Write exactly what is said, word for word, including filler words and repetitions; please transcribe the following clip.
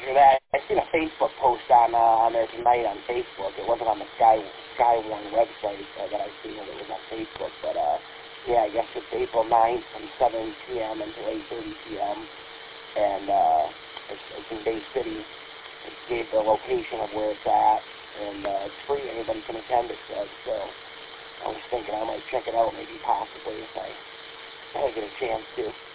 after that, I seen a Facebook post on uh, on there tonight on Facebook. It wasn't on the Sky Skywarn website uh, that I seen it. It was on Facebook, but uh, yeah, I guess it's April ninth from seven p m until eight thirty p m and uh, it's, it's in Bay City. It gave the location of where it's at, and uh, it's free. Anybody can attend it, said. So I was thinking I might check it out, maybe possibly if I, if I get a chance to.